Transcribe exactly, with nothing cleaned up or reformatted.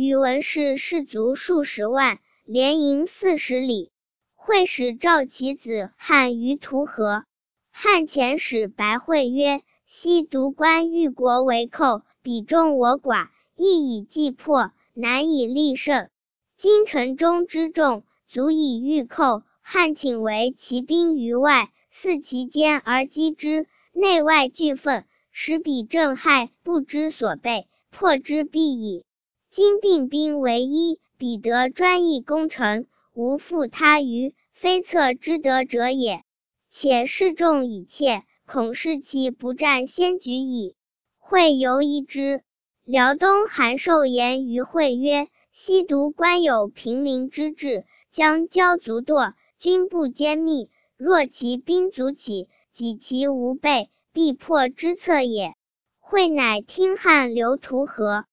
宇文氏士卒数十万，连营四十里。会使召其子汉于图河。汉遣使白会曰：西毒关豫国为寇，彼众我寡，亦以计破，难以力胜。今城中之众，足以御寇。汉请为骑兵于外，肆其间而击之，内外俱愤，使彼震骇，不知所备，破之必矣。今并兵为一，彼得专议攻城，无负他余，非策之得者也。且示众以怯，恐是其不战先举矣。会犹疑之。辽东韩寿言于会曰：西毒关有平陵之志，将骄卒堕，军不坚密，若其兵卒起，己其无备，必破之策也。会乃听汉留图河。